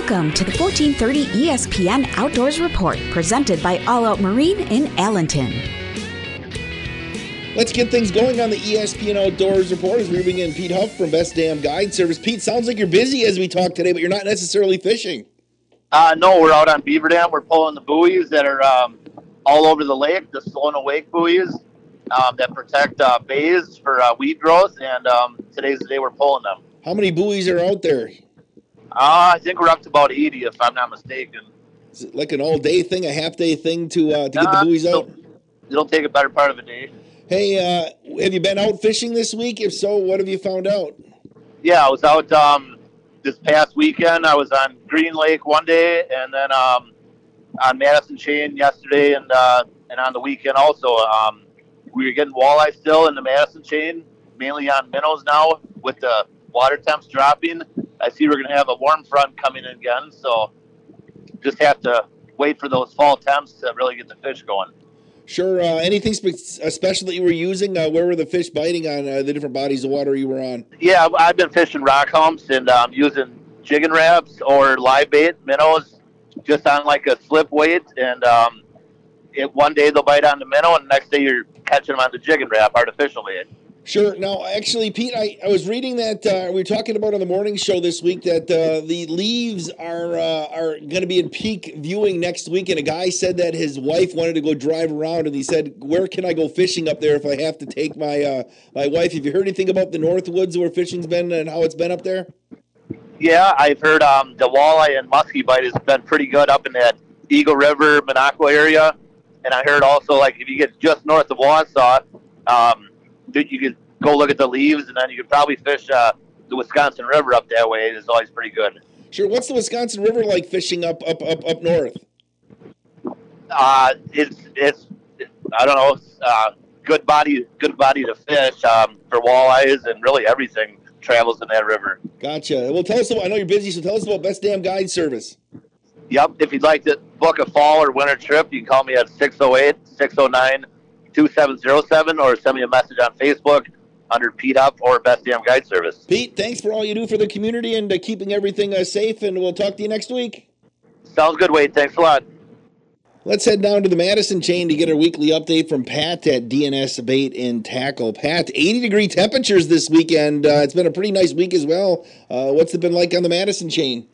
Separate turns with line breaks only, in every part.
Welcome to the 1430 ESPN Outdoors Report, presented by All Out Marine in Allenton.
Let's get things going on the ESPN Outdoors Report as we bring in Pete Huff from Best Damn Guide Service. Pete, sounds like you're busy as we talk today, but you're not necessarily fishing.
No, we're out on Beaver Dam. We're pulling the buoys that are all over the lake, the Sloan Awake buoys that protect bays for weed growth, and today's the day we're pulling them.
How many buoys are out there?
I think we're up to about 80, if I'm not mistaken.
Is it like an all-day thing, a half-day thing to get the buoys out?
It'll take a better part of a day.
Hey, have you been out fishing this week? If so, what have you found out?
Yeah, I was out this past weekend. I was on Green Lake one day, and then on Madison Chain yesterday, and on the weekend also. We were getting walleye still in the Madison Chain, mainly on minnows now with the water temps dropping. I see we're going to have a warm front coming in again, so just have to wait for those fall temps to really get the fish going.
Sure. Anything special that you were using? Where were the fish biting on the different bodies of water you were on?
Yeah, I've been fishing rock humps and using jigging wraps or live bait minnows just on like a slip weight. And one day they'll bite on the minnow, and the next day you're catching them on the jigging wrap, artificial bait.
Sure. Now, actually, Pete, I was reading that we were talking about on the morning show this week that the leaves are going to be in peak viewing next week, and a guy said that his wife wanted to go drive around, and he said, "Where can I go fishing up there if I have to take my my wife?" Have you heard anything about the North Woods where fishing's been and how it's been up there?
Yeah, I've heard the walleye and muskie bite has been pretty good up in that Eagle River, Minocqua area, and I heard also like if you get just north of Wausau. You could go look at the leaves, and then you could probably fish the Wisconsin River up that way. It's always pretty good.
Sure. What's the Wisconsin River like fishing up north?
It's I don't know. Good body to fish for walleyes, and really everything travels in that river.
Gotcha. Well, tell us about. I know you're busy, so tell us about Best Damn Guide Service.
Yep. If you'd like to book a fall or winter trip, you can call me at 608-609-2707 or send me a message on Facebook under Pete Up or Best Damn Guide Service.
Pete, thanks for all you do for the community and keeping everything safe, and we'll talk to you next week.
Sounds good, Wade. Thanks a lot.
Let's head down to the Madison Chain to get a weekly update from Pat at DNS Bait and Tackle. Pat, 80-degree temperatures this weekend. It's been a pretty nice week as well. What's it been like on the Madison Chain?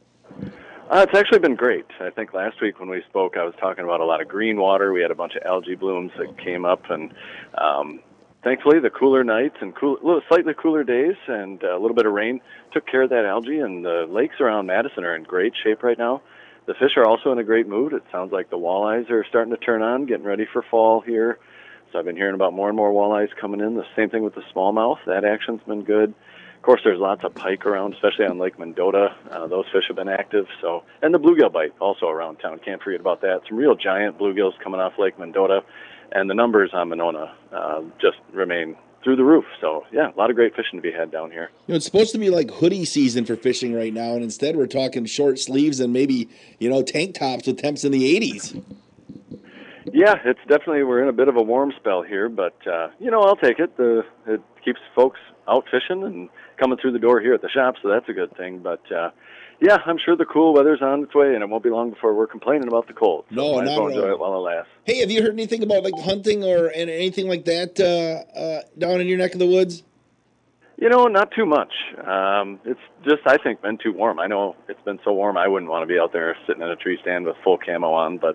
It's actually been great. I think last week when we spoke, I was talking about a lot of green water. We had a bunch of algae blooms that came up, and thankfully the cooler nights and slightly cooler days and a little bit of rain took care of that algae, and the lakes around Madison are in great shape right now. The fish are also in a great mood. It sounds like the walleyes are starting to turn on, getting ready for fall here. So I've been hearing about more and more walleyes coming in. The same thing with the smallmouth. That action's been good. Of course, there's lots of pike around, especially on Lake Mendota. Those fish have been active. So, and the bluegill bite also around town. Can't forget about that. Some real giant bluegills coming off Lake Mendota, and the numbers on Monona just remain through the roof. So, yeah, a lot of great fishing to be had down here.
You know, it's supposed to be like hoodie season for fishing right now, and instead we're talking short sleeves and maybe, tank tops with temps in the 80s.
Yeah, it's definitely, we're in a bit of a warm spell here, but, I'll take it. It keeps folks out fishing and coming through the door here at the shop, so that's a good thing. But, I'm sure the cool weather's on its way, and it won't be long before we're complaining about the cold. So
no,
might
not
as well
at
enjoy
all.
it while it lasts.
Hey, have you heard anything about like hunting or anything like that down in your neck of the woods?
Not too much. It's just, I think, been too warm. I know it's been so warm I wouldn't want to be out there sitting in a tree stand with full camo on, but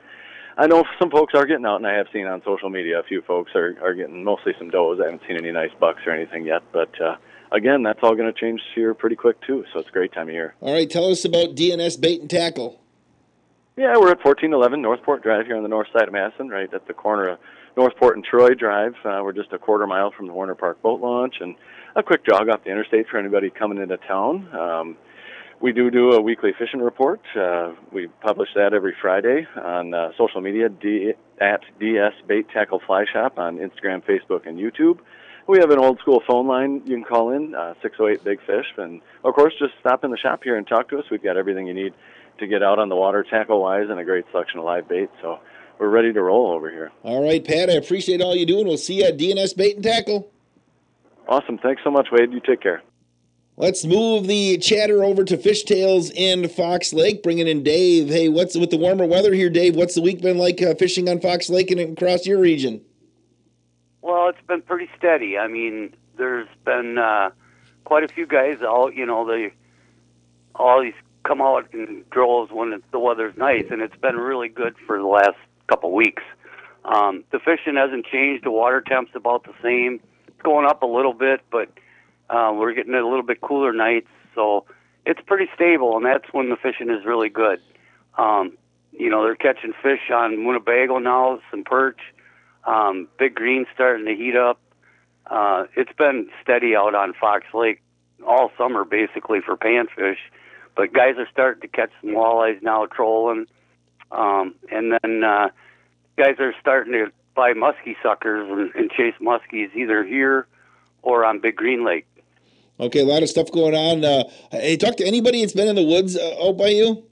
I know some folks are getting out, and I have seen on social media a few folks are getting mostly some does. I haven't seen any nice bucks or anything yet, but again, that's all going to change here pretty quick, too, so it's a great time of year.
All right, tell us about DNS Bait and Tackle.
Yeah, we're at 1411 Northport Drive here on the north side of Madison, right at the corner of Northport and Troy Drive. We're just a quarter mile from the Warner Park Boat Launch, and a quick jog off the interstate for anybody coming into town. We do a weekly fishing report. We publish that every Friday on social media, at DS Bait Tackle Fly Shop on Instagram, Facebook, and YouTube. We have an old-school phone line you can call in, 608-BIG-FISH. And, of course, just stop in the shop here and talk to us. We've got everything you need to get out on the water tackle-wise and a great selection of live bait. So we're ready to roll over here.
All right, Pat, I appreciate all you do, and we'll see you at DNS Bait and Tackle.
Awesome. Thanks so much, Wade. You take care.
Let's move the chatter over to Fishtails in Fox Lake, bringing in Dave. Hey, what's with the warmer weather here, Dave? What's the week been like fishing on Fox Lake and across your region?
Well, it's been pretty steady. I mean, there's been quite a few guys out. They always come out in droves when the weather's nice, and it's been really good for the last couple weeks. The fishing hasn't changed. The water temp's about the same. It's going up a little bit, but we're getting a little bit cooler nights, so it's pretty stable, and that's when the fishing is really good. They're catching fish on Winnebago now, some perch, big green starting to heat up. It's been steady out on Fox Lake all summer, basically, for panfish, but guys are starting to catch some walleyes now, trolling, and then guys are starting to buy muskie suckers and chase muskies either here or on Big Green Lake.
Okay, a lot of stuff going on. Hey, talk to anybody that's been in the woods out by you?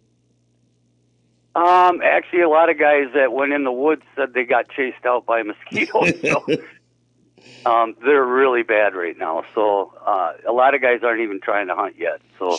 Actually, a lot of guys that went in the woods said they got chased out by mosquitoes. So, they're really bad right now. So a lot of guys aren't even trying to hunt yet. So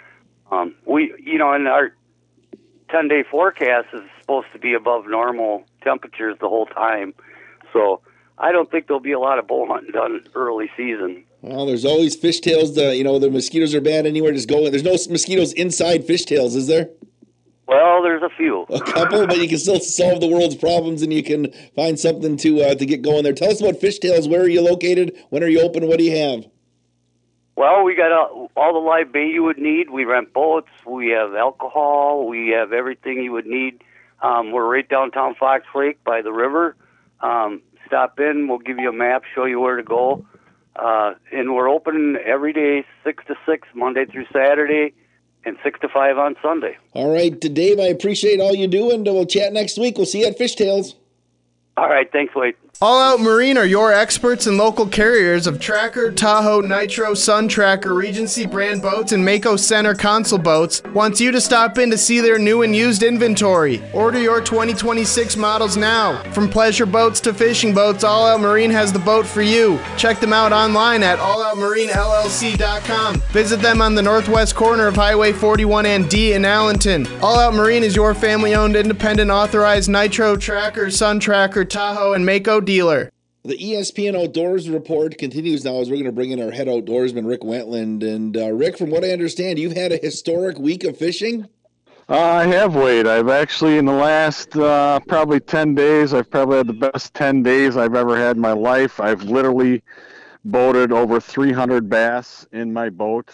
in our 10-day forecast is supposed to be above normal temperatures the whole time. So I don't think there'll be a lot of bow hunting done early season.
Well, there's always fishtails. The mosquitoes are bad anywhere. Just go. There's no mosquitoes inside fishtails, is there?
Well, there's a few.
A couple, but you can still solve the world's problems, and you can find something to get going there. Tell us about Fishtails. Where are you located? When are you open? What do you have?
Well, we got all the live bait you would need. We rent boats. We have alcohol. We have everything you would need. We're right downtown Fox Lake by the river. Stop in. We'll give you a map, show you where to go. And we're open every day, 6 to 6, Monday through Saturday, and 6 to 5 on Sunday.
All right, Dave, I appreciate all you do, and we'll chat next week. We'll see you at Fishtails.
All right, thanks, Wade.
All Out Marine are your experts and local carriers of Tracker, Tahoe, Nitro, Sun Tracker, Regency brand boats, and Mako Center console boats. Wants you to stop in to see their new and used inventory. Order your 2026 models now. From pleasure boats to fishing boats, All Out Marine has the boat for you. Check them out online at alloutmarinellc.com. Visit them on the northwest corner of Highway 41 and D in Allenton. All Out Marine is your family-owned, independent, authorized Nitro, Tracker, Sun Tracker, Tahoe, and Mako dealer.
The ESPN Outdoors Report continues now as we're going to bring in our head outdoorsman, Rick Wentland. And Rick, from what I understand, you've had a historic week of fishing?
I have, Wade. I've actually, in the last probably 10 days, I've probably had the best 10 days I've ever had in my life. I've literally boated over 300 bass in my boat.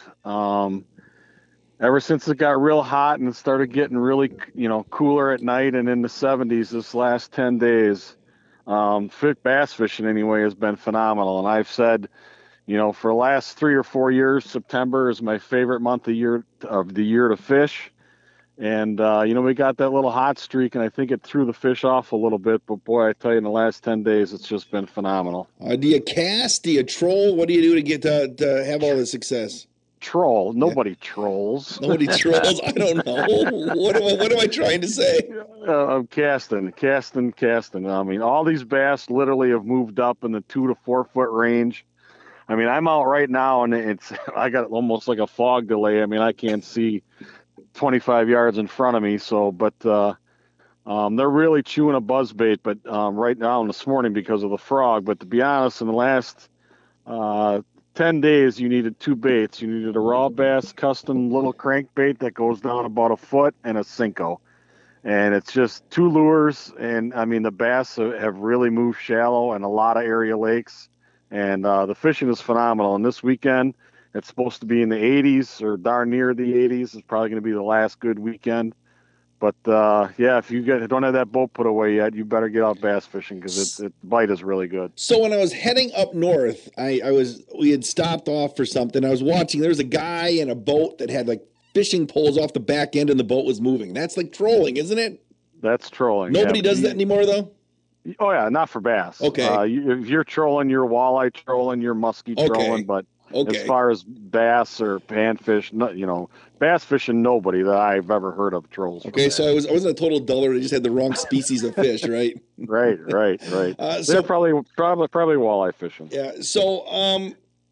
Ever since it got real hot and it started getting really, cooler at night and in the 70s this last 10 days, bass fishing anyway has been phenomenal. And I've said, for the last 3 or 4 years, September is my favorite month of the year to fish. And, we got that little hot streak, and I think it threw the fish off a little bit. But, boy, I tell you, in the last 10 days, it's just been phenomenal.
Do you cast? Do you troll? What do you do to get to have all the success?
Troll. Nobody trolls.
Nobody trolls? I don't know. What am I trying to say?
I'm casting. I mean, all these bass literally have moved up in the 2 to 4 foot range. I mean, I'm out right now, and I got almost like a fog delay. I mean, I can't see 25 yards in front of me. So, but they're really chewing a buzzbait. But right now and this morning because of the frog. But to be honest, in the last 10 days, you needed 2 baits. You needed a raw bass custom little crankbait that goes down about a foot and a Cinco. And it's just 2 lures. And, I mean, the bass have really moved shallow in a lot of area lakes. And the fishing is phenomenal. And this weekend, it's supposed to be in the 80s or darn near the 80s. It's probably going to be the last good weekend. But, if you don't have that boat put away yet, you better get out bass fishing because the bite is really good.
So when I was heading up north, we had stopped off for something. I was watching. There was a guy in a boat that had like fishing poles off the back end and the boat was moving. That's like trolling, isn't it?
That's trolling.
Nobody does that anymore, though?
Oh, yeah, not for bass.
Okay.
If you're trolling, you're walleye trolling, you're muskie trolling, but as far as bass or panfish, bass fishing, nobody that I've ever heard of trolls.
Okay, so I wasn't a total dullard. I just had the wrong species of fish, right?
Right. They're probably walleye fishing.
Yeah. So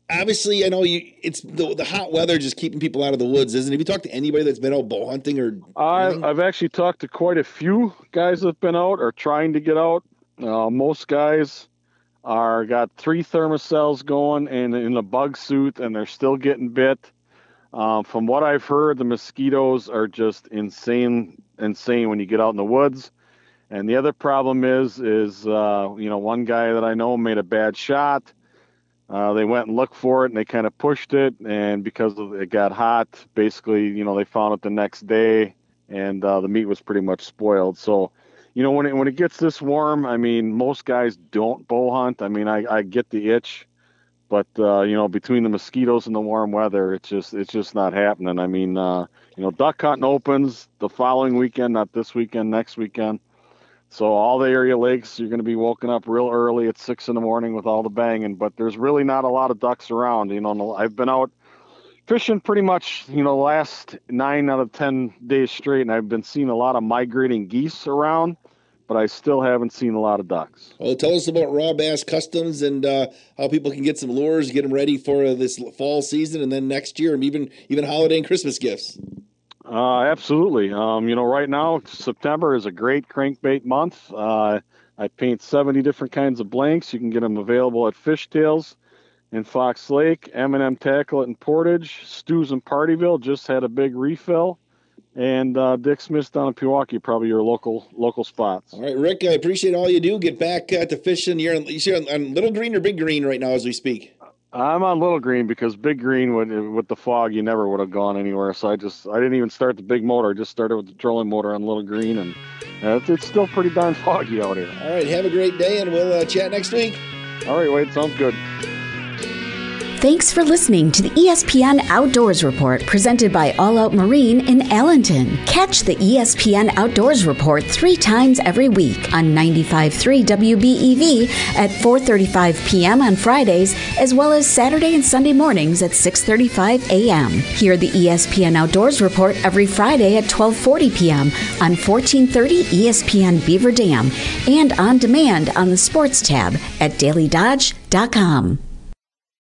obviously, I know it's the hot weather just keeping people out of the woods, isn't it? Have you talked to anybody that's been out bow hunting or?
I've actually talked to quite a few guys that've been out or trying to get out. Most guys got 3 thermocells going and in a bug suit, and they're still getting bit. From what I've heard, the mosquitoes are just insane when you get out in the woods. And the other problem is one guy that I know made a bad shot. They went and looked for it, and they kind of pushed it, and because it got hot, basically, they found it the next day, and the meat was pretty much spoiled. So, when it gets this warm, I mean, most guys don't bow hunt. I mean, I get the itch, but between the mosquitoes and the warm weather, it's just not happening. I mean, duck hunting opens the following weekend, not this weekend, next weekend. So all the area lakes, you're going to be woken up real early at 6 a.m. with all the banging, but there's really not a lot of ducks around. I've been out fishing pretty much, last 9 out of 10 days straight, and I've been seeing a lot of migrating geese around, but I still haven't seen a lot of ducks.
Well, tell us about Raw Bass Customs and how people can get some lures, get them ready for this fall season, and then next year, and even holiday and Christmas gifts.
Absolutely. Right now, September is a great crankbait month. I paint 70 different kinds of blanks. You can get them available at Fishtails in Fox Lake, M&M Tackle in Portage, Stu's in Partyville just had a big refill, and Dick Smith's down in Pewaukee, probably your local spots.
All right, Rick, I appreciate all you do. Get back to fishing. You're on Little Green or Big Green right now as we speak?
I'm on Little Green because Big Green, with the fog, you never would have gone anywhere. So I didn't even start the big motor. I just started with the trolling motor on Little Green, and it's still pretty darn foggy out here.
All right, have a great day, and we'll chat next week.
All right, Wade, sounds good.
Thanks for listening to the ESPN Outdoors Report presented by All Out Marine in Allenton. Catch the ESPN Outdoors Report 3 times every week on 95.3 WBEV at 4:35 p.m. on Fridays, as well as Saturday and Sunday mornings at 6:35 a.m. Hear the ESPN Outdoors Report every Friday at 12:40 p.m. on 1430 ESPN Beaver Dam and on demand on the Sports tab at dailydodge.com.